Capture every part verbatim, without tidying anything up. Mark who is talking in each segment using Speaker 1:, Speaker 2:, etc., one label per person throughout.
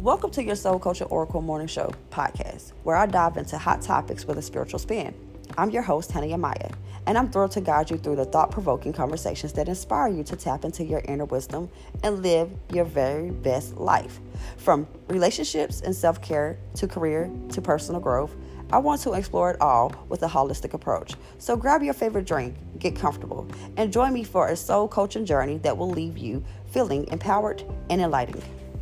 Speaker 1: Welcome to your Soul Culture Oracle Morning Show podcast, where I dive into hot topics with a spiritual spin. I'm your host, Hannah Yamaya, and I'm thrilled to guide you through the thought-provoking conversations that inspire you to tap into your inner wisdom and live your very best life. From relationships and self-care to career to personal growth, I want to explore it all with a holistic approach. So grab your favorite drink, get comfortable, and join me for a soul coaching journey that will leave you feeling empowered and enlightened.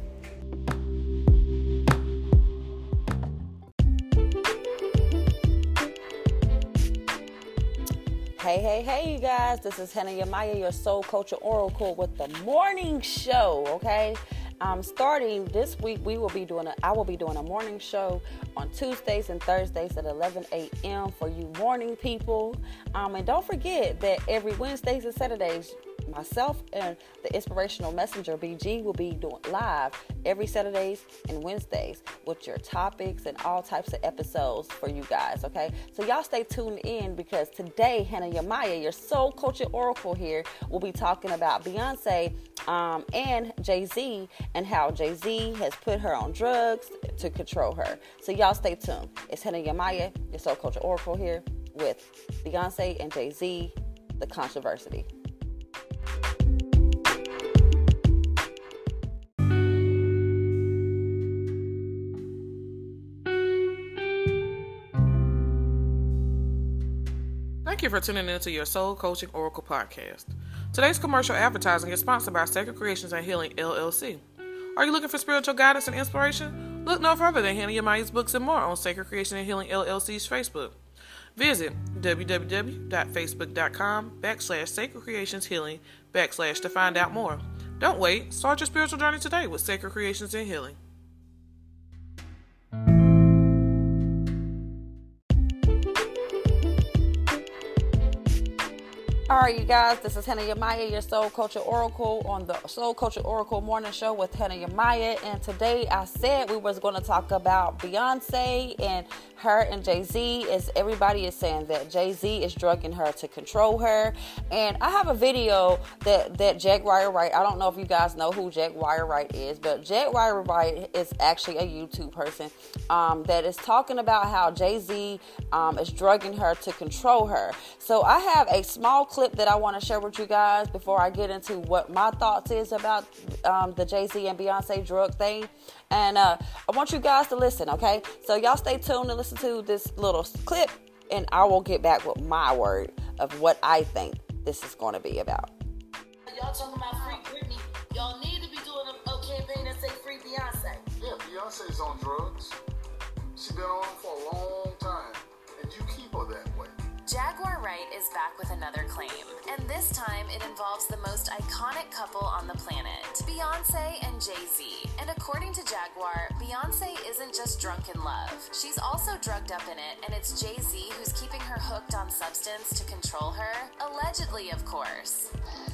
Speaker 1: Hey, hey, hey, you guys. This is Hannah Yamaya, your Soul Culture Oracle with the morning show, okay? Um, starting this week, we will be doing a, I will be doing a morning show on Tuesdays and Thursdays at eleven a.m. for you morning people. Um, and don't forget that every Wednesdays and Saturdays, myself and the Inspirational Messenger, B G, will be doing live every Saturdays and Wednesdays with your topics and all types of episodes for you guys, okay? So y'all stay tuned in because today, Hannah Yamaya, your Soul Culture Oracle here, will be talking about Beyonce um, and Jay-Z and how Jay-Z has put her on drugs to control her. So y'all stay tuned. It's Hannah Yamaya, your Soul Culture Oracle here with Beyonce and Jay-Z, the controversy.
Speaker 2: Thank you for tuning in to your Soul Coaching Oracle podcast. Today's commercial advertising is sponsored by Sacred Creations and Healing, L L C. Are you looking for spiritual guidance and inspiration? Look no further than Hannah Yamaya's books and more on Sacred Creation and Healing, L L C's Facebook. Visit www.facebook.com backslash Sacred Creations Healing backslash to find out more. Don't wait. Start your spiritual journey today with Sacred Creations and Healing.
Speaker 1: All right, you guys, this is Hannah Yamaya, your Soul Culture Oracle on the Soul Culture Oracle Morning Show with Hannah Yamaya. And today I said we was going to talk about Beyonce and her and Jay-Z, as everybody is saying that Jay-Z is drugging her to control her. And I have a video that, that Jaguar Wright, I don't know if you guys know who Jaguar Wright is, but Jaguar Wright is actually a YouTube person um, that is talking about how Jay-Z um, is drugging her to control her. So I have a small clip that I want to share with you guys before I get into what my thoughts is about um, the Jay-Z and Beyonce drug thing. And uh, I want you guys to listen, okay? So y'all stay tuned and listen to this little clip, and I will get back with my word of what I think this is going to be about.
Speaker 3: Y'all talking about free Britney. Y'all need to be doing a, a campaign that say free Beyonce.
Speaker 4: Yeah, Beyonce's on drugs. She's been on them for a long time, and you keep her that way.
Speaker 5: Jaguar Wright is back with another claim, and this time it involves the most iconic couple on the planet, Beyonce and Jay-Z. And according to Jaguar, Beyonce isn't just drunk in love. She's also drugged up in it, and it's Jay-Z who's keeping her hooked on substance to control her. Allegedly, of course.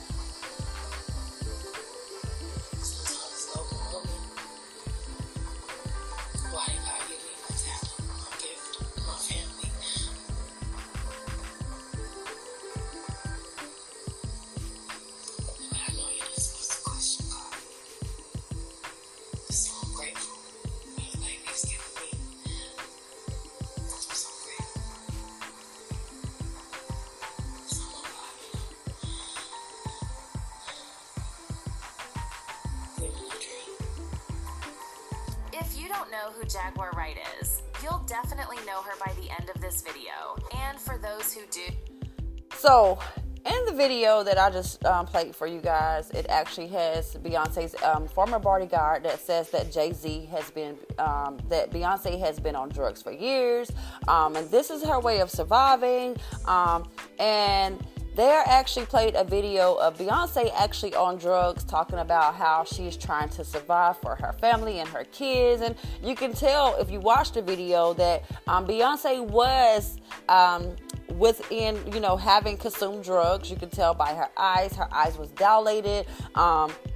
Speaker 5: If you don't know who Jaguar Wright is, you'll definitely know her by the end of this video. And for those who do...
Speaker 1: So, in the video that I just um, played for you guys, it actually has Beyonce's um, former bodyguard that says that Jay-Z has been, um, that Beyonce has been on drugs for years, um, and this is her way of surviving, um, and they actually played a video of Beyonce actually on drugs, talking about how she's trying to survive for her family and her kids. And you can tell if you watch the video that um, Beyonce was um, within, you know, having consumed drugs. You can tell by her eyes. Her eyes was dilated. Um,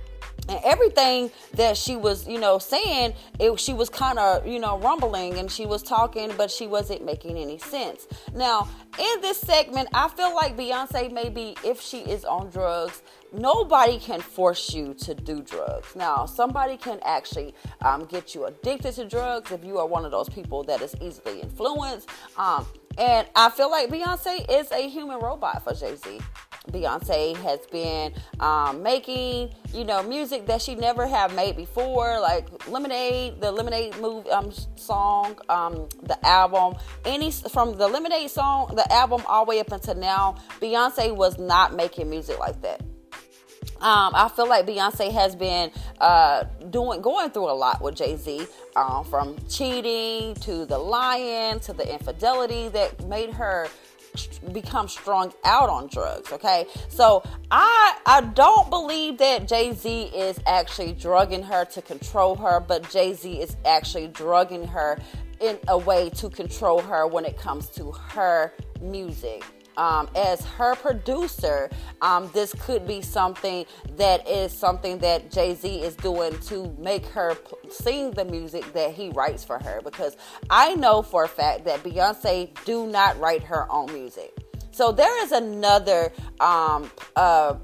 Speaker 1: And everything that she was, you know, saying, it, she was kind of, you know, rumbling and she was talking, but she wasn't making any sense. Now, in this segment, I feel like Beyonce, maybe if she is on drugs, nobody can force you to do drugs. Now, somebody can actually um, get you addicted to drugs if you are one of those people that is easily influenced. Um, and I feel like Beyonce is a human robot for Jay-Z. Beyonce has been um, making, you know, music that she never have made before, like Lemonade, the Lemonade move um, song, um, the album, any from the Lemonade song, the album all the way up until now, Beyonce was not making music like that. Um, I feel like Beyonce has been uh, doing going through a lot with Jay-Z, um, from cheating to the lying to the infidelity that made her become strung out on drugs. Okay, so I I don't believe that Jay-Z is actually drugging her to control her, but Jay-Z is actually drugging her in a way to control her when it comes to her music. Um, as her producer, um, this could be something that is something that Jay-Z is doing to make her p- sing the music that he writes for her. Because I know for a fact that Beyonce do not write her own music. So there is another um, uh,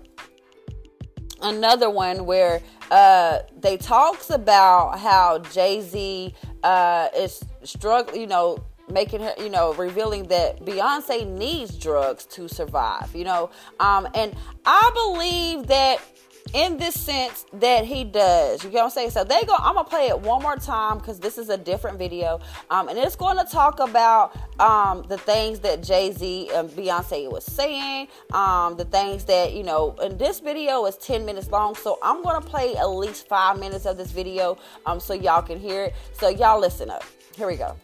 Speaker 1: another one where uh, they talks about how Jay-Z uh, is struggling, you know, making her, you know, revealing that Beyonce needs drugs to survive, you know, um, and I believe that in this sense that he does, you know what I'm saying? So they go, I'm gonna play it one more time because this is a different video, um, and it's going to talk about um, the things that Jay-Z and Beyonce was saying, um, the things that, you know, and this video is ten minutes long, so I'm going to play at least five minutes of this video um, so y'all can hear it. So y'all listen up. Here we go.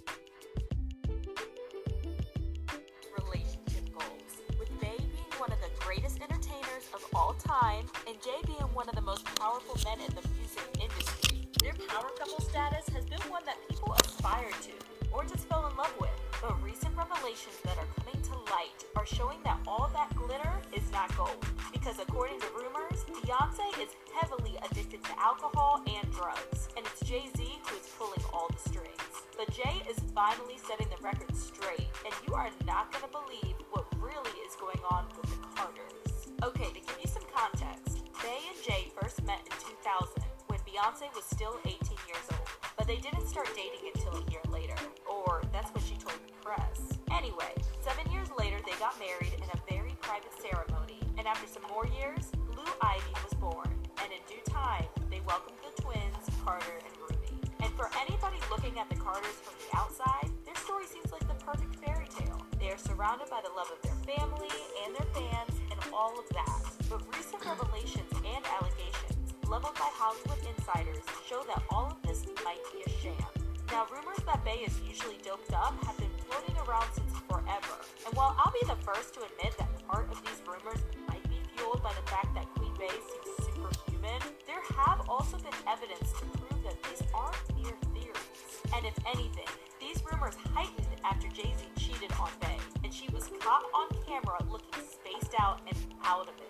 Speaker 6: All time, and Jay being one of the most powerful men in the music industry. Their power couple status has been one that people aspire to, or just fell in love with. But recent revelations that are coming to light are showing that all that glitter is not gold. Because according to rumors, Beyonce is heavily addicted to alcohol and drugs, and it's Jay-Z who is pulling all the strings. But Jay is finally setting the record straight, and you are not going to believe what really is going on with the Carters. Okay, to give you some context, Bey and Jay first met in two thousand when Beyonce was still eighteen years old, but they didn't start dating until a year later, or that's what she told the press. Anyway, seven years later they got married in a very private ceremony, and after some more years, Blue Ivy was born, and in due time, they welcomed the twins, Carter and Ruby. And for anybody looking at the Carters from the outside, their story seems like the perfect fairy tale. They are surrounded by the love of their family and their fans, all of that. But recent revelations and allegations leveled by Hollywood insiders show that all of this might be a sham. Now, rumors that Bey is usually doped up have been floating around since forever. And while I'll be the first to admit that part of these rumors might be fueled by the fact that Queen Bey seems superhuman, there have also been evidence to prove that these aren't mere theories. And if anything, these rumors heightened after Jay-Z cheated on Bey, and she was caught on camera looking spaced out and out of it.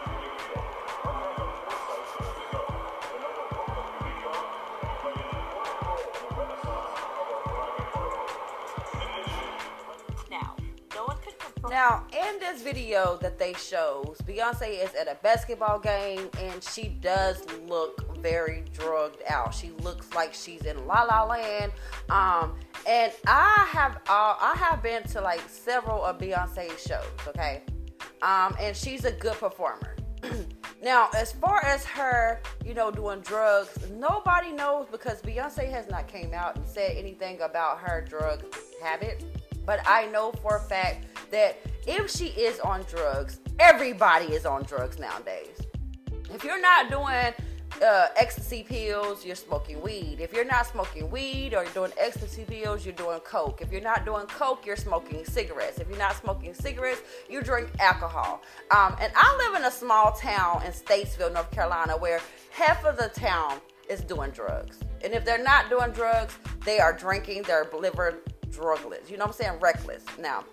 Speaker 6: Now, no one could confirm.
Speaker 1: Now, in this video that they shows, Beyonce is at a basketball game and she does look very drugged out. She looks like she's in La La Land. Um, and I have uh, I have been to like several of Beyonce's shows, okay? Um, and she's a good performer. Now, as far as her, you know, doing drugs, nobody knows because Beyonce has not came out and said anything about her drug habit. But I know for a fact that if she is on drugs, everybody is on drugs nowadays. If you're not doing uh, ecstasy pills, you're smoking weed. If you're not smoking weed or you're doing ecstasy pills, you're doing coke. If you're not doing coke, you're smoking cigarettes. If you're not smoking cigarettes, you drink alcohol. Um, and I live in a small town in Statesville, North Carolina, where half of the town is doing drugs. And if they're not doing drugs, they are drinking, they're living drugless. You know what I'm saying? Reckless. Now,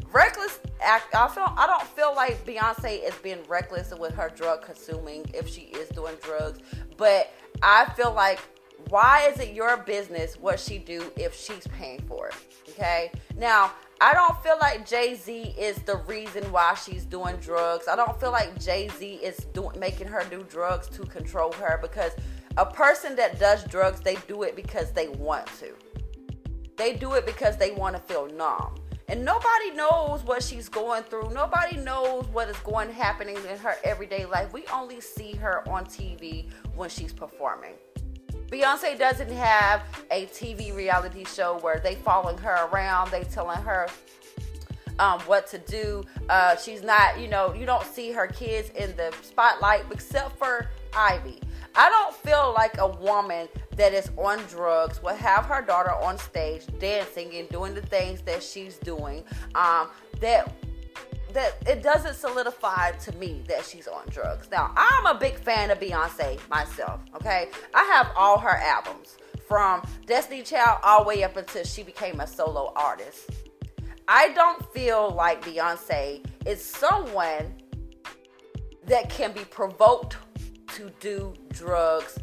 Speaker 1: reckless act. I feel I don't feel like Beyonce is being reckless with her drug consuming if she is doing drugs, but I feel like, why is it your business what she do if she's paying for it? Okay. Now, I don't feel like Jay-Z is the reason why she's doing drugs. I don't feel like Jay-Z is doing making her do drugs to control her, because a person that does drugs, they do it because they want to. They do it because they want to feel numb. And nobody knows what she's going through. Nobody knows what is going happening in her everyday life. We only see her on T V when she's performing. Beyonce doesn't have a T V reality show where they following her around, they telling her um, what to do. Uh, she's not, you know, you don't see her kids in the spotlight except for Ivy. I don't feel like a woman that is on drugs will have her daughter on stage dancing and doing the things that she's doing. Um, that that it doesn't solidify to me that she's on drugs. Now, I'm a big fan of Beyonce myself, okay? I have all her albums from Destiny Child all the way up until she became a solo artist. I don't feel like Beyonce is someone that can be provoked to do drugs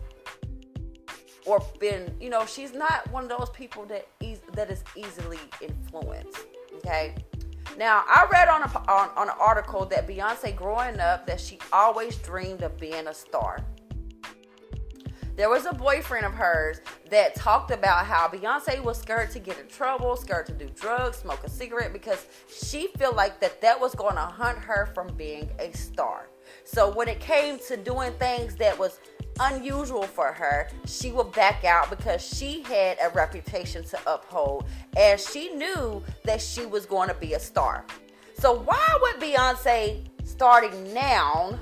Speaker 1: or been, you know, she's not one of those people that e- that is easily influenced, okay? Now, I read on, a, on, on an article that Beyonce growing up, that she always dreamed of being a star. There was a boyfriend of hers that talked about how Beyonce was scared to get in trouble, scared to do drugs, smoke a cigarette, because she felt like that that was going to hunt her from being a star. So when it came to doing things that was unusual for her, she would back out because she had a reputation to uphold, and she knew that she was going to be a star. So why would Beyonce, starting now,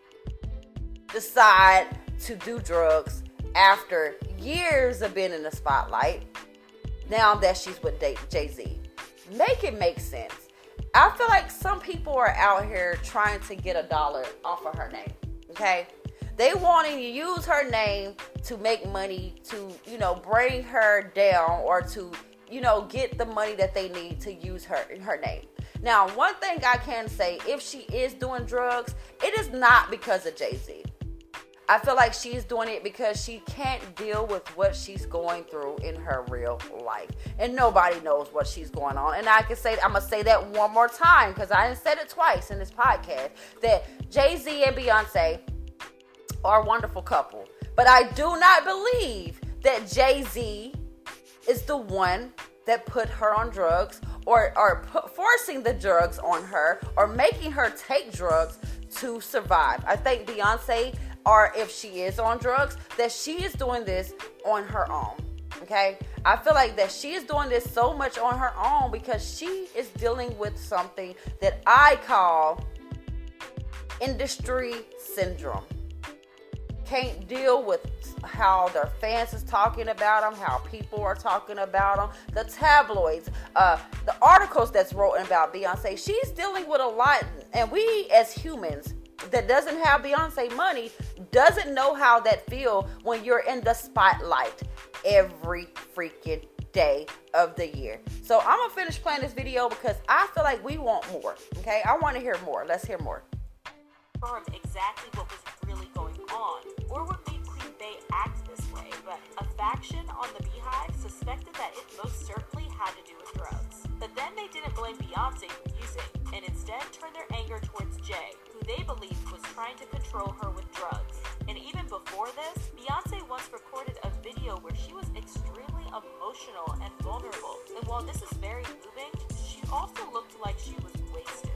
Speaker 1: decide to do drugs after years of being in the spotlight, now that she's with Jay-Z? Make it make sense. I feel like some people are out here trying to get a dollar off of her name, okay? They wanting to use her name to make money, to, you know, bring her down, or to, you know, get the money that they need to use her her name. Now, one thing I can say, if she is doing drugs, it is not because of Jay-Z. I feel like she's doing it because she can't deal with what she's going through in her real life. And nobody knows what she's going on. And I can say, I'm going to say that one more time, because I didn't said it twice in this podcast, that Jay-Z and Beyonce are a wonderful couple. But I do not believe that Jay-Z is the one that put her on drugs, or, or put, forcing the drugs on her, or making her take drugs to survive. I think Beyonce, or if she is on drugs, that she is doing this on her own. Okay? I feel like that she is doing this so much on her own because she is dealing with something that I call industry syndrome. Can't deal with how their fans is talking about them, how people are talking about them, the tabloids, uh, the articles that's written about Beyonce. She's dealing with a lot, and we as humans that doesn't have Beyonce money doesn't know how that feel when you're in the spotlight every freaking day of the year. So I'm gonna finish playing this video because I feel like we want more. Okay, I want to hear more. Let's hear more.
Speaker 6: Confirmed exactly what was really going on, or what made Queen Bey act this way, but a faction on the Beehive suspected that it most certainly had to do with drugs. But then they didn't blame Beyonce for using, and instead turned their anger towards Jay, who they believed was trying to control her with drugs. And even before this, Beyonce once recorded a video where she was extremely emotional and vulnerable. And while this is very moving, she also looked like she was wasted.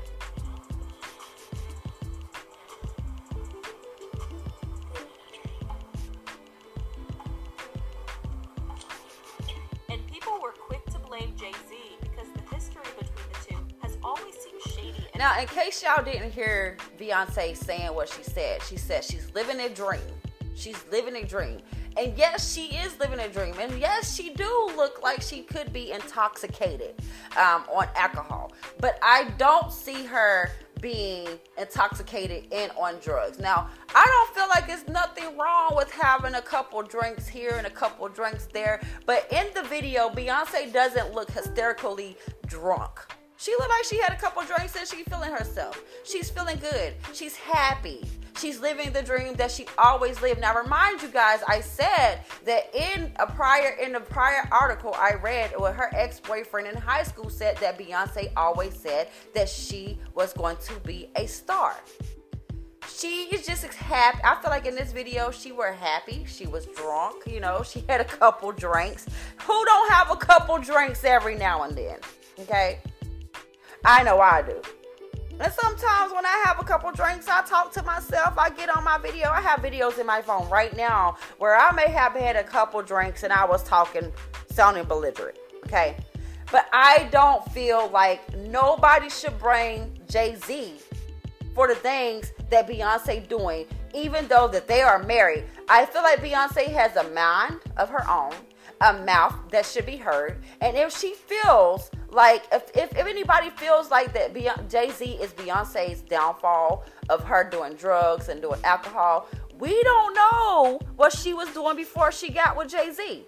Speaker 6: And people were quick to blame Jay-Z because the history between the two has always seemed shady. And
Speaker 1: now, in case y'all didn't hear Beyonce saying what she said, she said she's living a dream. She's living a dream. And yes, she is living a dream. And yes, she do look like she could be intoxicated um, on alcohol. But I don't see her being intoxicated and on drugs. Now, I don't feel like there's nothing wrong with having a couple drinks here and a couple drinks there. But in the video, Beyonce doesn't look hysterically drunk. She looked like she had a couple drinks and she's feeling herself. She's feeling good. She's happy. She's living the dream that she always lived. Now, remind you guys, I said that in a prior in a prior article I read where her ex-boyfriend in high school said that Beyonce always said that she was going to be a star. She is just happy. I feel like in this video, she were happy. She was drunk. You know, she had a couple drinks. Who don't have a couple drinks every now and then? Okay? I know I do. And sometimes when I have a couple drinks, I talk to myself. I get on my video. I have videos in my phone right now where I may have had a couple drinks and I was talking, sounding belligerent. Okay? But I don't feel like nobody should blame Jay-Z for the things that Beyonce doing, even though that they are married. I feel like Beyonce has a mind of her own, a mouth that should be heard. And if she feels like, if, if, if anybody feels like that Beyonce, Jay-Z is Beyonce's downfall of her doing drugs and doing alcohol, we don't know what she was doing before she got with Jay-Z.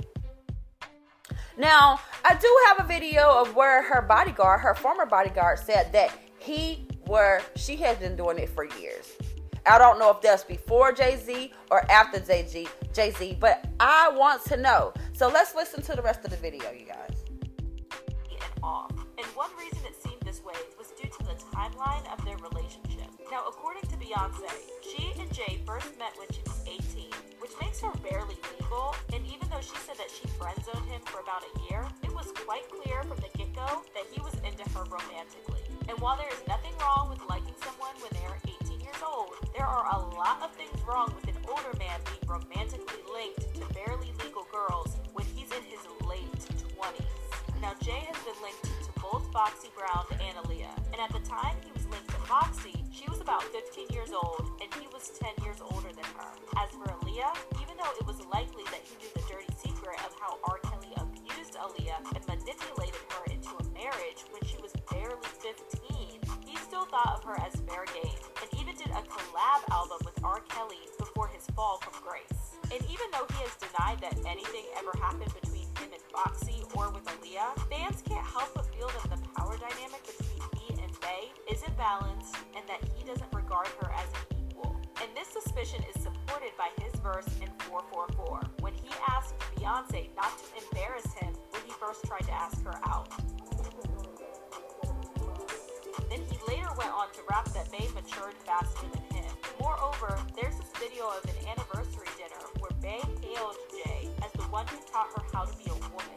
Speaker 1: Now, I do have a video of where her bodyguard, her former bodyguard, said that he where she has been doing it for years. I don't know if that's before Jay-Z or after Jay-Z, Jay-Z, but I want to know. So let's listen to the rest of the video, you guys.
Speaker 6: And off. And one reason it seemed this way was due to the timeline of their relationship. Now, according to Beyonce, she and Jay first met when she was eighteen, which makes her barely legal. And even though she said that she friend-zoned him for about a year, it was quite clear from the get-go that he was into her romantically. And while there is nothing wrong with liking someone when they are eighteen years old, there are a lot of things wrong with an older man being romantically linked to barely legal girls when he's in his late twenties. Now, Jay has been linked to both Foxy Brown and Aaliyah. And at the time he was linked to Foxy, she was about fifteen years old, and he was ten years older than her. As for Aaliyah, even though it was likely that he knew the dirty secret of how R. Kelly abused Aaliyah and manipulated her into a marriage when she was barely fifteen, he still thought of her as fair game, and even did a collab album with R. Kelly before his fall from grace. And even though he has denied that anything ever happened between him and Foxy or with Aaliyah, fans can't help but feel that the power dynamic between he and Faye isn't balanced, and that he doesn't regard her as an equal. And this suspicion is supported by his verse in four four four, when he asked Beyonce not to embarrass him when he first tried to ask her out. Then he later went on to rap that Faye matured faster than him. Moreover, there's this video of an anniversary dinner where Faye hailed Jay as the one who taught her how to be a woman.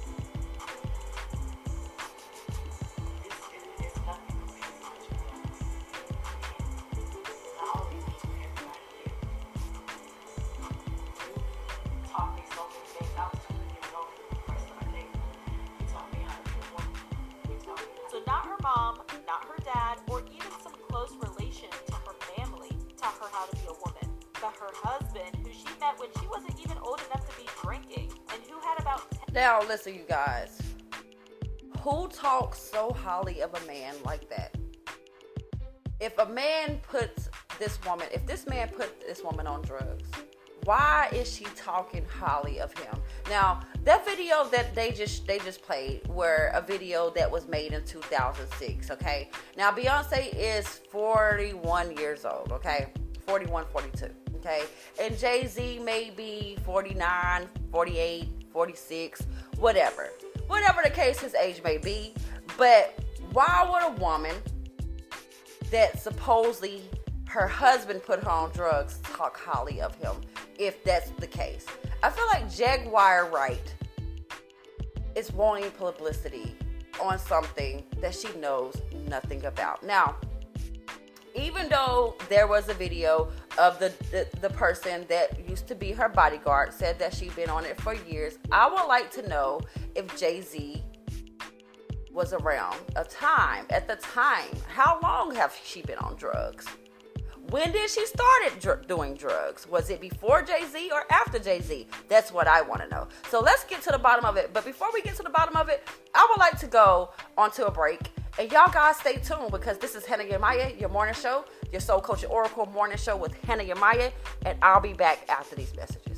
Speaker 6: So not her mom, not her dad, or even some close relation to her family taught her how to be a woman, but her husband, who she met when she wasn't even old enough to be drinking, and who had about ten.
Speaker 1: Now, listen, you guys. Who talks so highly of a man like that? If a man puts this woman, if this man put this woman on drugs, why is she talking highly of him? Now, that video that they just they just played were a video that was made in two thousand six, okay? Now, Beyonce is forty-one years old, okay? forty-one, forty-two, okay? And Jay-Z may be forty-nine, forty-eight, forty-six, whatever. Whatever the case his age may be. But why would a woman that supposedly her husband put her on drugs talk highly of him, if that's the case? I feel like Jaguar Wright is wanting publicity on something that she knows nothing about. Now, even though there was a video of the, the, the person that used to be her bodyguard said that she'd been on it for years, I would like to know if Jay-Z was around a time, at the time. How long have she been on drugs? When did she start dr- doing drugs? Was it before Jay-Z or after Jay-Z? That's what I want to know. So let's get to the bottom of it. But before we get to the bottom of it, I would like to go onto a break. And y'all guys stay tuned, because this is Hannah Yamaya, your morning show, your Soul Coach Oracle morning show with Hannah Yamaya. And I'll be back after these messages.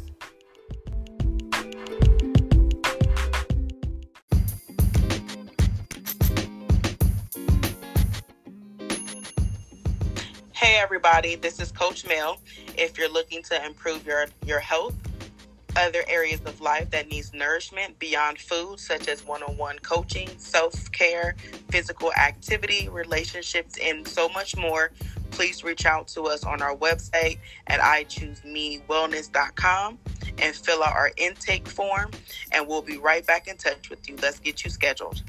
Speaker 7: everybody, this is Coach Mel. If you're looking to improve your, your health, other areas of life that needs nourishment beyond food, such as one-on-one coaching, self-care, physical activity, relationships, and so much more, please reach out to us on our website at i choose me wellness dot com and fill out our intake form, and we'll be right back in touch with you. Let's get you scheduled.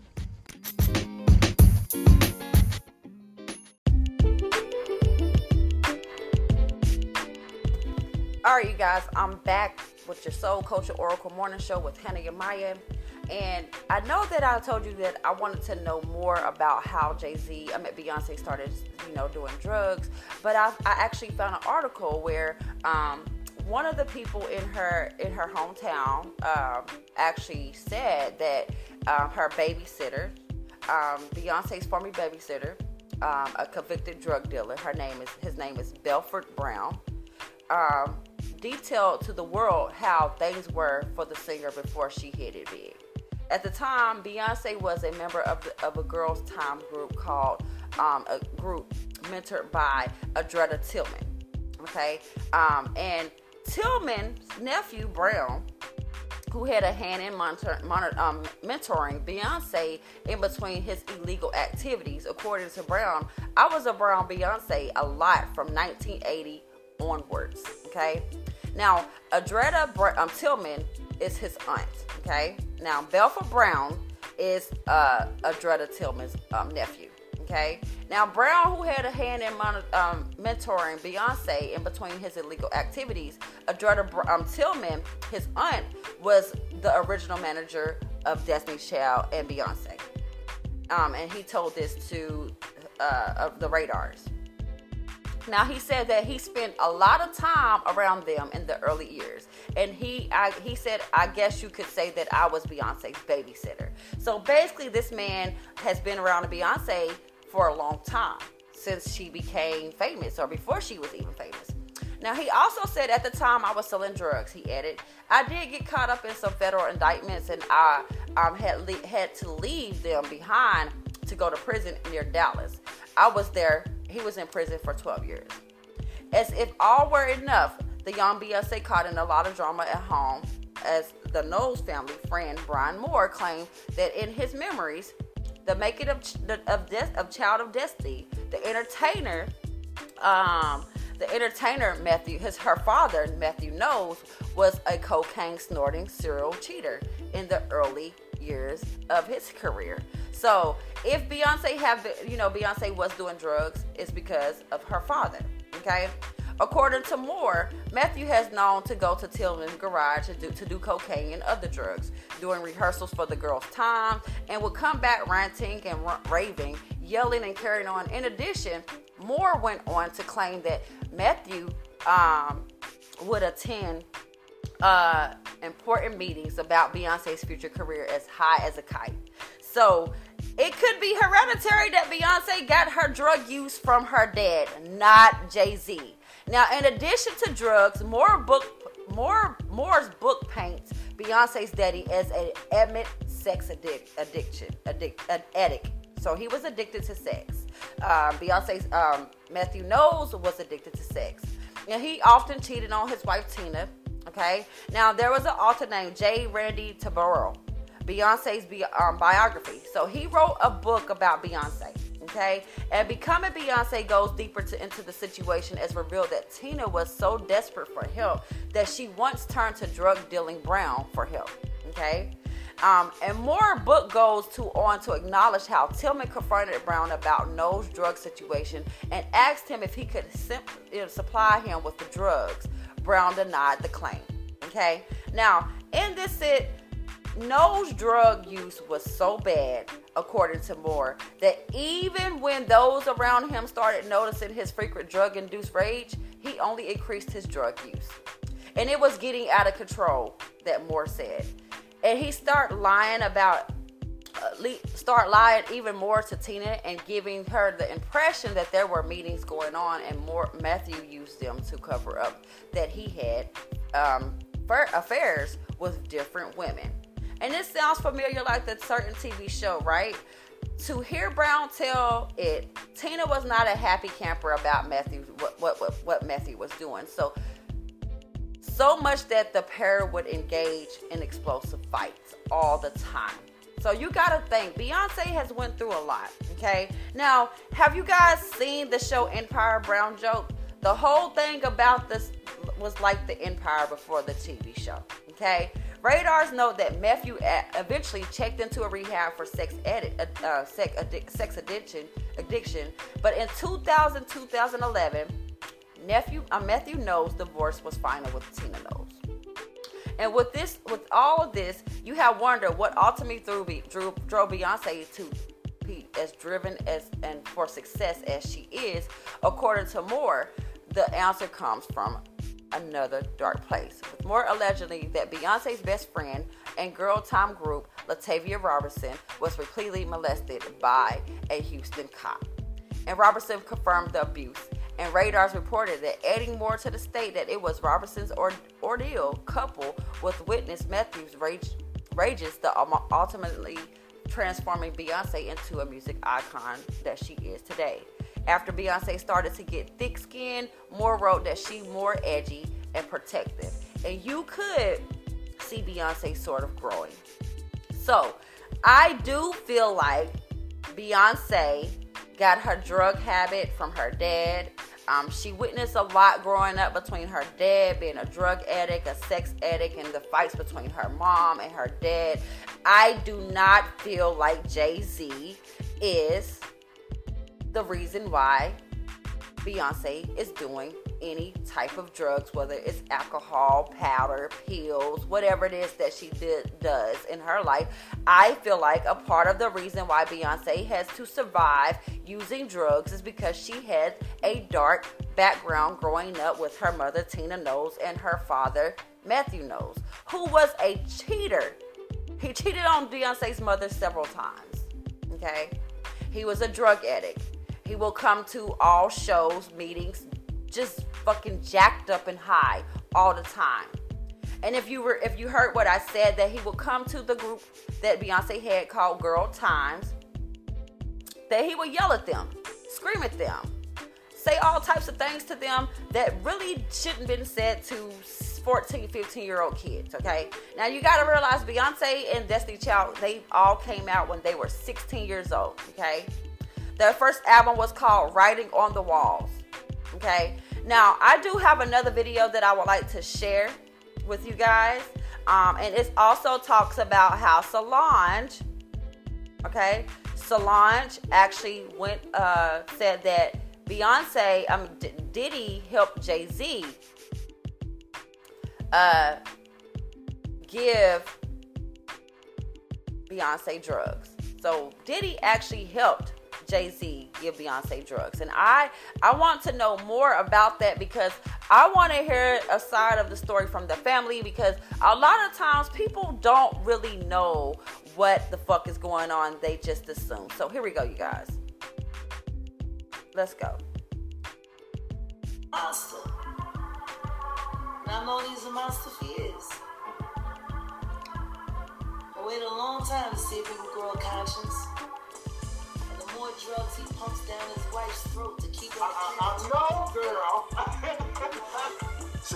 Speaker 1: All right, you guys, I'm back with your Soul Culture Oracle Morning Show with Hannah Yamaya. And I know that I told you that I wanted to know more about how Jay-Z, I mean, Beyonce started, you know, doing drugs. But I, I actually found an article where um, one of the people in her in her hometown um, actually said that um, her babysitter, um, Beyonce's former babysitter, um, a convicted drug dealer, her name is his name is Belford Brown. Um, detailed to the world how things were for the singer before she hit it big. At the time, Beyonce was a member of the, of a girls' time group called um, a group mentored by Adretta Tillman. Okay, um, and Tillman's nephew Brown, who had a hand in monitor, monitor, um, mentoring Beyonce in between his illegal activities. According to Brown, I was around Beyonce a lot from nineteen eighty onwards. Okay, now Adretta um, Tillman is his aunt. Okay, now Belford Brown is uh, Adretta Tillman's um, nephew. Okay, now Brown, who had a hand in mon- um, mentoring Beyonce in between his illegal activities, Adretta um, Tillman, his aunt, was the original manager of Destiny's Child and Beyonce. Um, and he told this to uh, of the Radars. Now, he said that he spent a lot of time around them in the early years. And he I, he said, I guess you could say that I was Beyonce's babysitter. So basically, this man has been around Beyonce for a long time, since she became famous or before she was even famous. Now, he also said, at the time I was selling drugs, he added, I did get caught up in some federal indictments, and I um, had, le- had to leave them behind to go to prison near Dallas. I was there. He was in prison for twelve years. As if all were enough, the young Beyonce caught in a lot of drama at home, as the Knowles family friend Brian Moore claimed that in his memories, the making of of, De- of Child of Destiny, the entertainer, um, the entertainer Matthew, his her father Matthew Knowles, was a cocaine snorting serial cheater in the early years of his career. So if Beyonce have, you know, Beyonce was doing drugs, it's because of her father. Okay. According to Moore, Matthew has known to go to Tillman's garage to do, to do cocaine and other drugs during rehearsals for the girls' time, and would come back ranting and raving, yelling and carrying on. In addition, Moore went on to claim that Matthew um, would attend uh, important meetings about Beyonce's future career as high as a kite. So it could be hereditary that Beyonce got her drug use from her dad, not Jay-Z. Now, in addition to drugs, Moore book, Moore, Moore's book paints Beyonce's daddy as an admit sex addict, addiction, addict, an addict. So he was addicted to sex. Um, Beyonce's um, Matthew Knowles was addicted to sex. Now, he often cheated on his wife Tina. Okay. Now, there was an author named J. Randy Taboro, Beyonce's bi- um, biography. So he wrote a book about Beyonce. Okay, and Becoming Beyonce goes deeper to, into the situation, as revealed that Tina was so desperate for help that she once turned to drug dealing Brown for help. Okay, um, and more book goes to on to acknowledge how Tillman confronted Brown about Knowles' drug situation and asked him if he could simp- you know, supply him with the drugs. Brown denied the claim. Okay, now in this set, Knowles' drug use was so bad, according to Moore, that even when those around him started noticing his frequent drug-induced rage, he only increased his drug use. And it was getting out of control, that Moore said. And he started lying about, uh, le- start lying even more to Tina and giving her the impression that there were meetings going on, and Moore, Matthew used them to cover up that he had um, affairs with different women. And this sounds familiar, like the certain T V show, right? to hear Brown tell it, Tina was not a happy camper about Matthew, what, what, what, what Matthew was doing. So, so much that the pair would engage in explosive fights all the time. So you gotta think, Beyonce has went through a lot, okay? Now, have you guys seen the show Empire Brown Joke? The whole thing about this was like the Empire before the T V show, okay? Radars note that Matthew eventually checked into a rehab for sex edit, uh, sex, addic- sex addiction, addiction, but in two thousand, two thousand eleven, Nephew, uh, Matthew Knowles' divorce was final with Tina Knowles. And with this, with all of this, you have wondered what ultimately drew, drew, drove Beyonce to be as driven as and for success as she is. According to Moore, the answer comes from another dark place. With Moore allegedly that Beyonce's best friend and girl time group, Latavia Robertson, was repeatedly molested by a Houston cop. And Robertson confirmed the abuse. And Radars reported that adding more to the state that it was Robertson's or- ordeal coupled with witness Matthews' rage, rages the um, ultimately transforming Beyonce into a music icon that she is today. After Beyonce started to get thick-skinned, Moore wrote that she more edgy and protective. And you could see Beyonce sort of growing. So, I do feel like Beyonce got her drug habit from her dad. Um, she witnessed a lot growing up between her dad being a drug addict, a sex addict, and the fights between her mom and her dad. I do not feel like Jay-Z is the reason why Beyonce is doing any type of drugs, whether it's alcohol, powder, pills, whatever it is that she did, does in her life. I feel like a part of the reason why Beyonce has to survive using drugs is because she had a dark background growing up with her mother, Tina Knowles, and her father, Matthew Knowles, who was a cheater. He cheated on Beyonce's mother several times, okay? He was a drug addict. He will come to all shows, meetings, just fucking jacked up and high all the time. And if you were, if you heard what I said, that he would come to the group that Beyonce had called Girl Times, that he would yell at them, scream at them, say all types of things to them that really shouldn't been said to fourteen, fifteen year old kids, okay? Now you gotta realize Beyonce and Destiny Child, they all came out when they were sixteen years old, okay? Their first album was called Writing on the Walls, okay? Now, I do have another video that I would like to share with you guys. Um, and it also talks about how Solange, okay? Solange actually went, uh, said that Beyonce, um, D- Diddy helped Jay-Z uh, give Beyonce drugs. So Diddy actually helped Jay-Z give Beyonce drugs. And I, I want to know more about that because I want to hear a side of the story from the family, because a lot of times people don't really know what the fuck is going on. They just assume. So here we go, you guys. Let's go.
Speaker 3: Monster. Now Moni's a monster for years. I waited a long time to see if he would grow a conscience. And the more drugs he pumps down his wife's throat to keep her.
Speaker 4: I, I, I know, girl. See,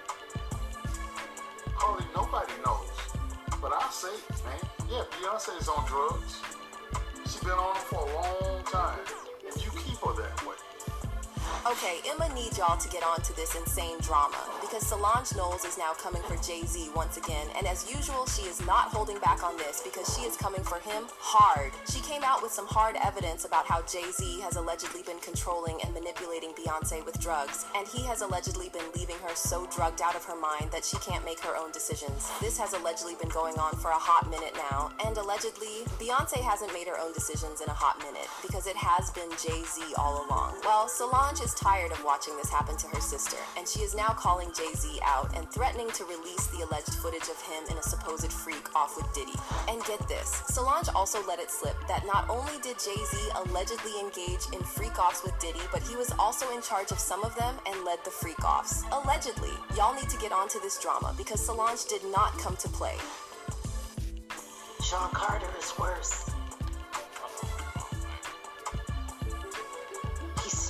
Speaker 4: Holly, nobody knows. But I say, man, yeah, Beyonce's on drugs. She's been on them for a long time. And you keep her that way.
Speaker 5: Okay, Emma needs y'all to get on to this insane drama because Solange Knowles is now coming for Jay-Z once again, and as usual, she is not holding back on this because she is coming for him hard. She came out with some hard evidence about how Jay-Z has allegedly been controlling and manipulating Beyonce with drugs, and he has allegedly been leaving her so drugged out of her mind that she can't make her own decisions. This has allegedly been going on for a hot minute now, and allegedly, Beyonce hasn't made her own decisions in a hot minute because it has been Jay-Z all along. Well, Solange is tired of watching this happen to her sister, and she is now calling Jay-Z out and threatening to release the alleged footage of him in a supposed freak off with Diddy. And get this, Solange also let it slip that not only did Jay-Z allegedly engage in freak-offs with Diddy, but he was also in charge of some of them and led the freak-offs. Allegedly. Y'all need to get onto this drama because Solange did not come to play.
Speaker 3: Sean Carter is worse.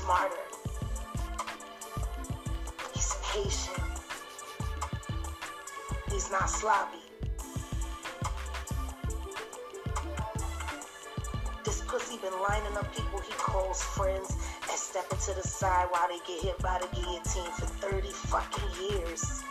Speaker 3: smarter. He's patient. He's not sloppy. This pussy been lining up people he calls friends and stepping to the side while they get hit by the guillotine for thirty fucking years.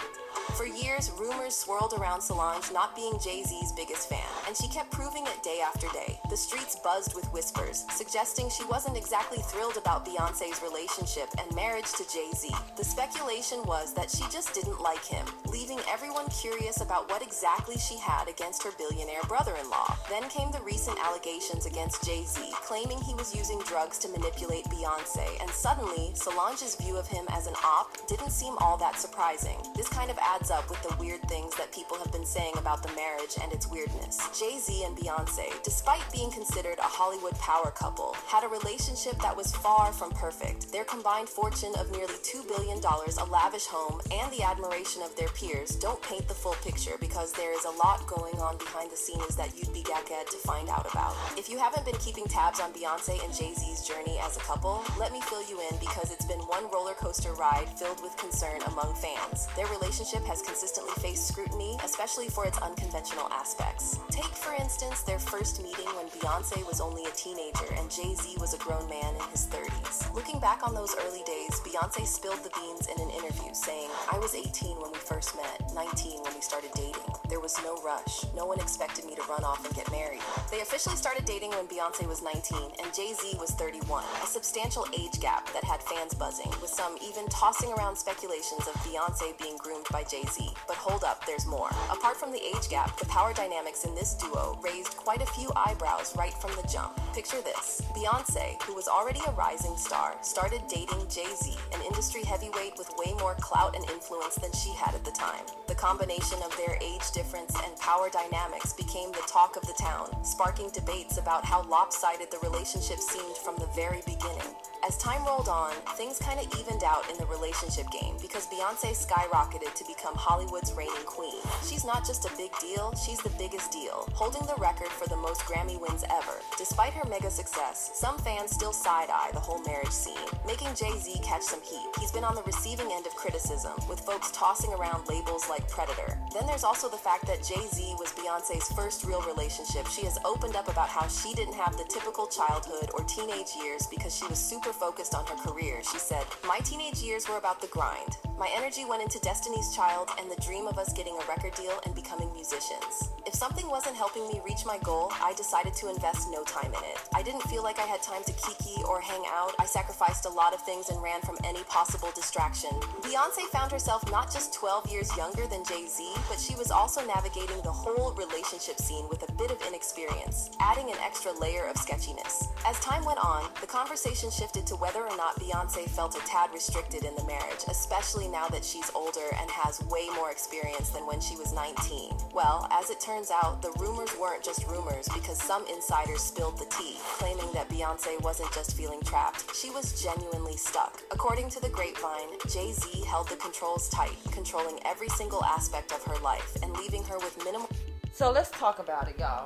Speaker 8: For years, rumors swirled around Solange not being Jay-Z's biggest fan, and she kept proving it day after day. The streets buzzed with whispers, suggesting she wasn't exactly thrilled about Beyonce's relationship and marriage to Jay-Z. The speculation was that she just didn't like him, leaving everyone curious about what exactly she had against her billionaire brother-in-law. Then came the recent allegations against Jay-Z, claiming he was using drugs to manipulate Beyonce, and suddenly, Solange's view of him as an op didn't seem all that surprising. This kind of adds up with the weird things that people have been saying about the marriage and its weirdness. Jay-Z and Beyonce, despite being considered a Hollywood power couple, had a relationship that was far from perfect. Their combined fortune of nearly two billion dollars, a lavish home, and the admiration of their peers don't paint the full picture because there is a lot going on behind the scenes that you'd be gagged to find out about. If you haven't been keeping tabs on Beyonce and Jay-Z's journey as a couple, let me fill you in because it's been one roller coaster ride filled with concern among fans. Their relationship has consistently faced scrutiny, especially for its unconventional aspects. Take, for instance, their first meeting when Beyonce was only a teenager and Jay-Z was a grown man in his thirties. Looking back on those early days, Beyonce spilled the beans in an interview, saying, "I was eighteen when we first met, nineteen when we started dating. There was no rush. No one expected me to run off and get married." They officially started dating when Beyonce was nineteen and Jay-Z was thirty-one, a substantial age gap that had fans buzzing, with some even tossing around speculations of Beyonce being groomed by Jay-Z. But hold up, there's more. Apart from the age gap, the power dynamics in this duo raised quite a few eyebrows right from the jump. Picture this. Beyonce, who was already a rising star, started dating Jay-Z, an industry heavyweight with way more clout and influence than she had at the time. The combination of their age difference and power dynamics became the talk of the town, sparking debates about how lopsided the relationship seemed from the very beginning. As time rolled on, things kind of evened out in the relationship game because Beyonce skyrocketed to become Hollywood's reigning queen. She's not just a big deal, she's the biggest deal, holding the record for the most Grammy wins ever. Despite her mega success, some fans still side-eye the whole marriage scene, making Jay-Z catch some heat. He's been on the receiving end of criticism, with folks tossing around labels like Predator. Then there's also the fact that Jay-Z was Beyonce's first real relationship. She has opened up about how she didn't have the typical childhood or teenage years because she was super focused on her career. She said, "My teenage years were about the grind. My energy went into Destiny's Child and the dream of us getting a record deal and becoming musicians. If something wasn't helping me reach my goal, I decided to invest no time in it. I didn't feel like I had time to kiki or hang out. I sacrificed a lot of things and ran from any possible distraction." Beyonce found herself not just twelve years younger than Jay-Z, but she was also navigating the whole relationship scene with a bit of inexperience, adding an extra layer of sketchiness. As time went on, the conversation shifted to whether or not Beyonce felt a tad restricted in the marriage, especially now that she's older and has way more experience than when she was nineteen. Well, as it turns out, the rumors weren't just rumors because some insiders spilled the tea, claiming that Beyonce wasn't just feeling trapped, she was genuinely stuck. According to the grapevine, Jay-Z held the controls tight, controlling every single aspect of her life and leaving her with minimal...
Speaker 1: So let's talk about it, y'all.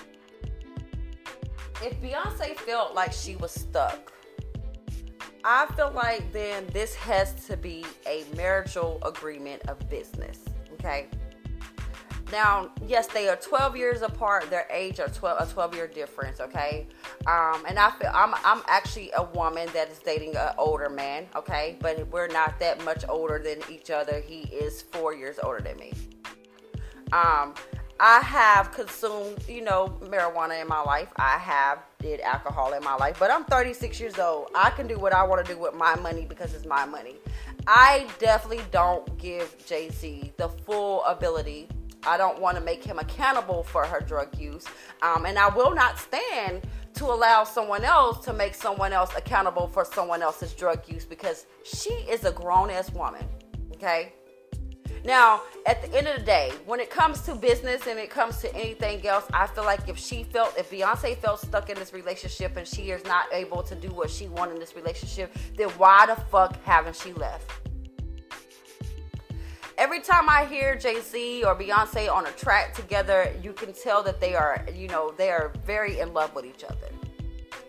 Speaker 1: If Beyonce felt like she was stuck, I feel like then this has to be a marital agreement of business, okay? Now, yes, they are twelve years apart. Their age are twelve, a twelve year difference, okay? Um, and I feel I'm I'm actually a woman that is dating an older man, okay? But we're not that much older than each other. He is four years older than me. Um, I have consumed, you know, marijuana in my life. I have did alcohol in my life, but I'm thirty-six years old. I can do what I want to do with my money because it's my money. I definitely don't give Jay-Z the full ability. I don't want to make him accountable for her drug use. Um, and I will not stand to allow someone else to make someone else accountable for someone else's drug use because she is a grown-ass woman, okay? Now, at the end of the day, when it comes to business and it comes to anything else, I feel like if she felt, if Beyonce felt stuck in this relationship and she is not able to do what she wanted in this relationship, then why the fuck haven't she left? Every time I hear Jay-Z or Beyonce on a track together, you can tell that they are, you know, they are very in love with each other.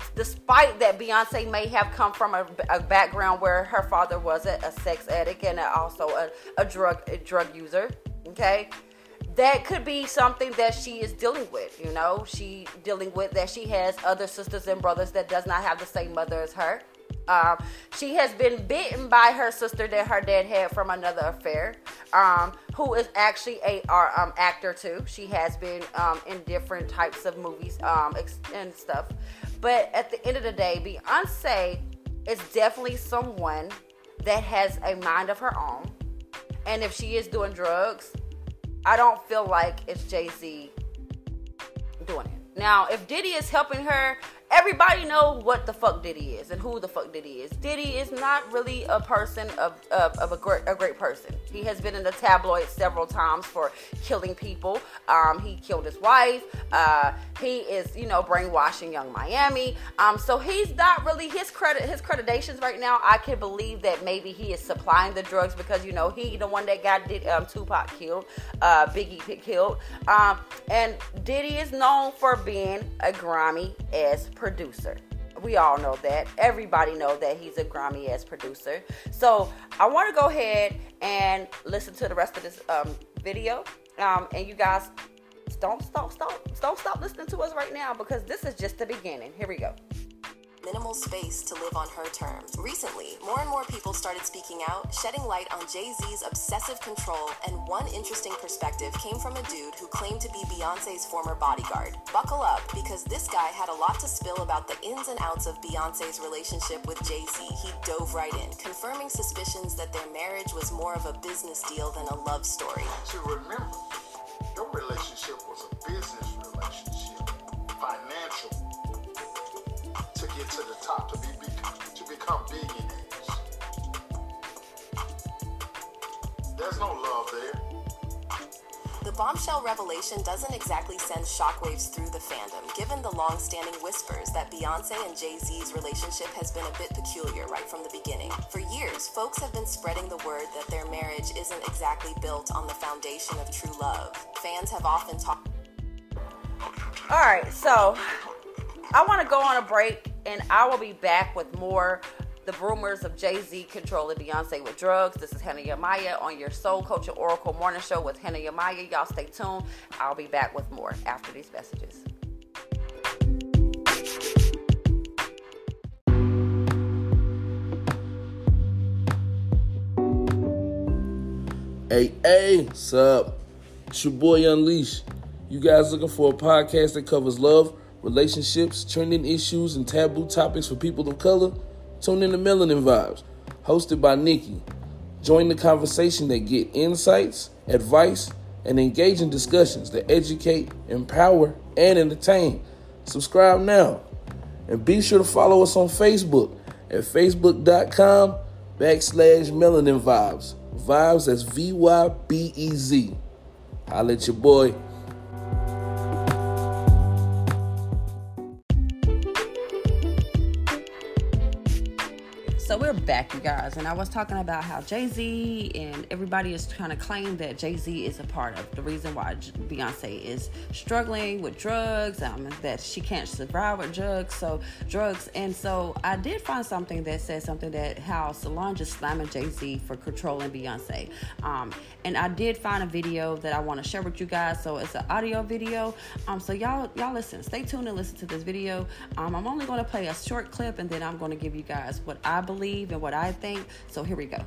Speaker 1: despite that Beyonce may have come from a, a background where her father was a, a sex addict and also a, a drug a drug user, okay? That could be something that she is dealing with, you know? She dealing with that she has other sisters and brothers that does not have the same mother as her. Um, she has been bitten by her sister that her dad had from another affair, um, who is actually a um, actor too. She has been um, in different types of movies um, and stuff. But at the end of the day, Beyonce is definitely someone that has a mind of her own. And if she is doing drugs, I don't feel like it's Jay-Z doing it. Now, if Diddy is helping her, everybody know what the fuck Diddy is and who the fuck Diddy is. Diddy is not really a person of, of, of a, great, a great person. He has been in the tabloids several times for killing people. Um, he killed his wife. Uh, he is, you know, brainwashing Young Miami. Um, so he's not really, his credit, his creditations right now, I can believe that maybe he is supplying the drugs because, you know, he the one that got did, um, Tupac killed, uh, Biggie killed. Um, and Diddy is known for being a grimy ass producer. We all know that. Everybody know that he's a grimy ass producer. So I want to go ahead and listen to the rest of this um, video. Um, and you guys don't stop, stop, don't stop listening to us right now because this is just the beginning. Here we go.
Speaker 8: Minimal space to live on her terms. Recently, more and more people started speaking out, shedding light on Jay-Z's obsessive control, and one interesting perspective came from a dude who claimed to be Beyonce's former bodyguard. Buckle up, because this guy had a lot to spill about the ins and outs of Beyonce's relationship with Jay-Z. He dove right in, confirming suspicions that their marriage was more of a business deal than a love story.
Speaker 4: To remember, your relationship was a business relationship, financial. To get to the top, to be, be to become billionaires. There's no love there.
Speaker 8: The bombshell revelation doesn't exactly send shockwaves through the fandom, given the long-standing whispers that Beyonce and Jay-Z's relationship has been a bit peculiar right from the beginning. For years, folks have been spreading the word that their marriage isn't exactly built on the foundation of true love. Fans have often talked.
Speaker 1: All right, so I want to go on a break, and I will be back with more the rumors of Jay-Z controlling Beyonce with drugs. This is Hannah Yamaya on your Soul Culture Oracle Morning Show with Hannah Yamaya. Y'all stay tuned. I'll be back with more after these messages.
Speaker 9: Hey, hey, what's up? It's your boy Unleash. You guys looking for a podcast that covers love, relationships, trending issues, and taboo topics for people of color? Tune in to Melanin Vibes, hosted by Nikki. Join the conversation that get insights, advice, and engaging discussions that educate, empower, and entertain. Subscribe now. And be sure to follow us on Facebook at facebook.com backslash Melanin Vibes. Vibes, that's V Y B E Z. Holla at your boy.
Speaker 1: So we're back, you guys, and I was talking about how Jay-Z and everybody is trying to claim that Jay-Z is a part of the reason why Beyonce is struggling with drugs, um, that she can't survive with drugs, so drugs. And so I did find something that said something that how Solange is slamming Jay-Z for controlling Beyonce. Um, and I did find a video that I want to share with you guys. So it's an audio video. Um, so y'all, y'all listen, stay tuned and listen to this video. Um, I'm only going to play a short clip, and then I'm going to give you guys what I believe and what I think. So here we go.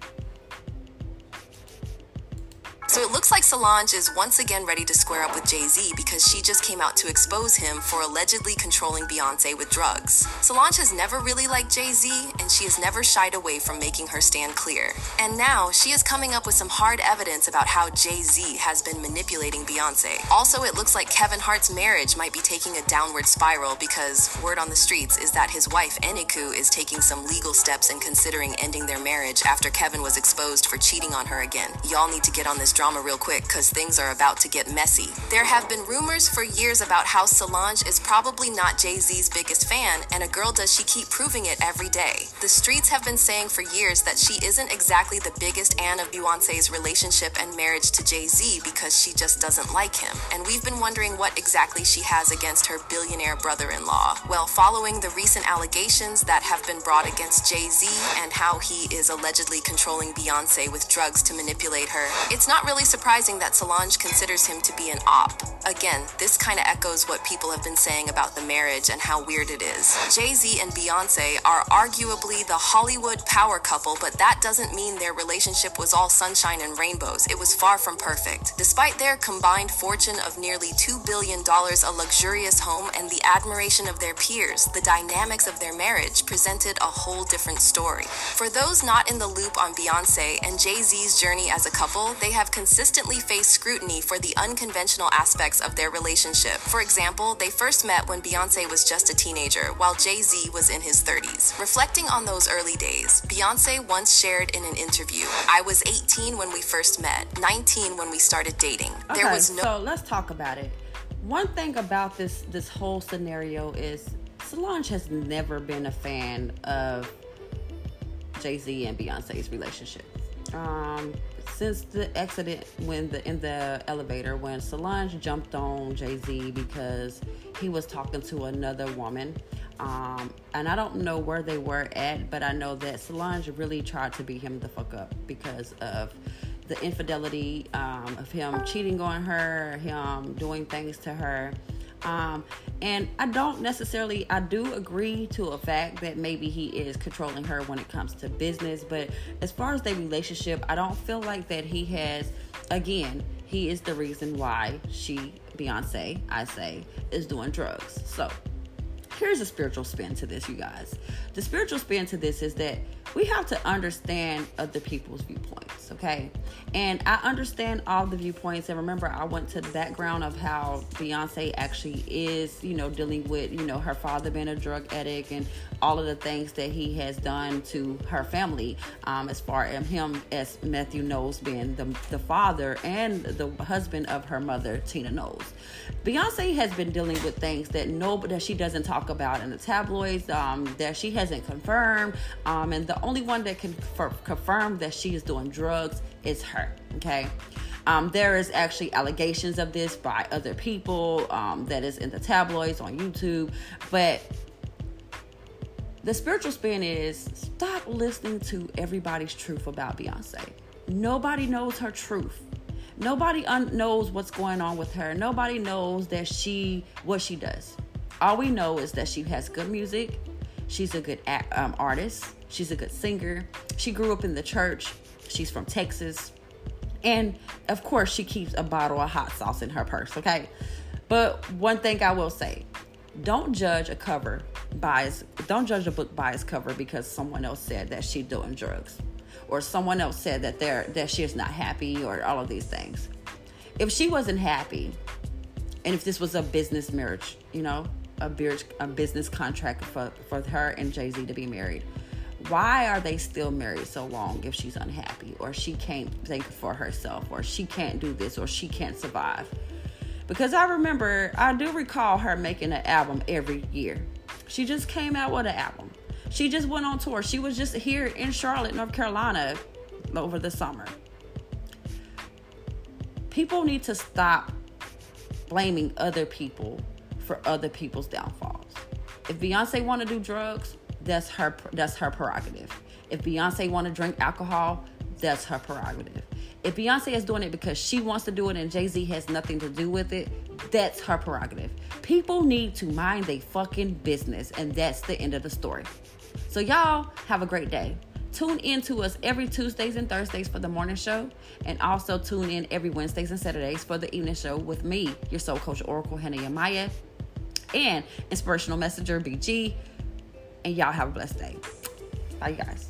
Speaker 8: So it looks like Solange is once again ready to square up with Jay-Z because she just came out to expose him for allegedly controlling Beyonce with drugs. Solange has never really liked Jay-Z, and she has never shied away from making her stand clear. And now she is coming up with some hard evidence about how Jay-Z has been manipulating Beyonce. Also, it looks like Kevin Hart's marriage might be taking a downward spiral because word on the streets is that his wife, Eniku, is taking some legal steps and considering ending their marriage after Kevin was exposed for cheating on her again. Y'all need to get on this drama drama real quick because things are about to get messy. There have been rumors for years about how Solange is probably not Jay-Z's biggest fan, and a girl does she keep proving it every day. The streets have been saying for years that she isn't exactly the biggest fan of Beyonce's relationship and marriage to Jay-Z because she just doesn't like him. And we've been wondering what exactly she has against her billionaire brother-in-law. Well, following the recent allegations that have been brought against Jay-Z and how he is allegedly controlling Beyonce with drugs to manipulate her, it's not really surprising that Solange considers him to be an op. Again, this kind of echoes what people have been saying about the marriage and how weird it is. Jay-Z and Beyonce are arguably the Hollywood power couple, but that doesn't mean their relationship was all sunshine and rainbows. It was far from perfect. Despite their combined fortune of nearly two billion dollars, a luxurious home, and the admiration of their peers, the dynamics of their marriage presented a whole different story. For those not in the loop on Beyonce and Jay-Z's journey as a couple, they have consistently faced scrutiny for the unconventional aspects of their relationship. For example, they first met when Beyonce was just a teenager, while Jay-Z was in his thirties. Reflecting on those early days, Beyonce once shared in an interview, "I was eighteen when we first met, nineteen when we started dating.
Speaker 1: Okay,
Speaker 8: there was no..."
Speaker 1: So let's talk about it. One thing about this this whole scenario is Solange has never been a fan of Jay-Z and Beyonce's relationship. Um, since the accident when the in the elevator when Solange jumped on Jay-Z because he was talking to another woman. Um, and I don't know where they were at, but I know that Solange really tried to beat him the fuck up because of the infidelity, um, of him cheating on her, him doing things to her. Um, and I don't necessarily, I do agree to a fact that maybe he is controlling her when it comes to business. But as far as their relationship, I don't feel like that he has, again, he is the reason why she, Beyonce, I say, is doing drugs. So here's a spiritual spin to this, you guys. The spiritual spin to this is that we have to understand other people's viewpoints, okay? And I understand all the viewpoints. And remember, I went to the background of how Beyonce actually is, you know, dealing with, you know, her father being a drug addict and all of the things that he has done to her family, um, as far as him, as Matthew Knowles being the, the father and the husband of her mother, Tina Knowles. Beyonce has been dealing with things that no, that she doesn't talk about in the tabloids, um, that she hasn't confirmed, um, and the only one that can conf- confirm that she is doing drugs is her, okay? Um, there is actually allegations of this by other people, um, that is in the tabloids, on YouTube, but the spiritual spin is stop listening to everybody's truth about Beyonce. Nobody knows her truth. Nobody un- knows what's going on with her. Nobody knows that she, what she does. All we know is that she has good music. She's a good um, artist. She's a good singer. She grew up in the church. She's from Texas. And of course, she keeps a bottle of hot sauce in her purse, okay? But one thing I will say, don't judge a cover by its, don't judge a book by its cover because someone else said that she's doing drugs. Or someone else said that they're that she is not happy, or all of these things. If she wasn't happy, and if this was a business marriage, you know, a, beer, a business contract for, for her and Jay-Z to be married, why are they still married so long if she's unhappy, or she can't think for herself, or she can't do this, or she can't survive? Because I remember, I do recall her making an album every year. She just came out with an album. She just went on tour. She was just here in Charlotte, North Carolina over the summer. People need to stop blaming other people for other people's downfalls. If Beyonce want to do drugs, that's her that's her prerogative. If Beyonce want to drink alcohol, that's her prerogative. If Beyonce is doing it because she wants to do it and Jay-Z has nothing to do with it, that's her prerogative. People need to mind their fucking business, and that's the end of the story. So y'all have a great day. Tune in to us every Tuesdays and Thursdays for the morning show, and also tune in every Wednesdays and Saturdays for the evening show with me, your soul coach Oracle Hannah Yamaya, and inspirational messenger B G. And y'all have a blessed day. Bye, you guys.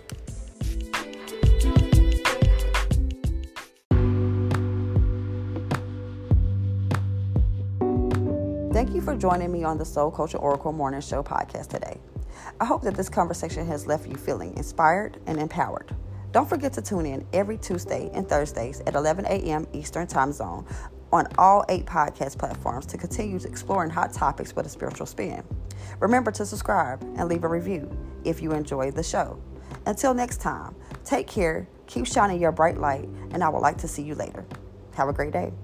Speaker 1: Thank you for joining me on the Soul Coach Oracle Morning Show podcast today. I hope that this conversation has left you feeling inspired and empowered. Don't forget to tune in every Tuesday and Thursdays at eleven a.m. Eastern Time Zone on all eight podcast platforms to continue exploring hot topics with a spiritual spin. Remember to subscribe and leave a review if you enjoy the show. Until next time, take care, keep shining your bright light, and I would like to see you later. Have a great day.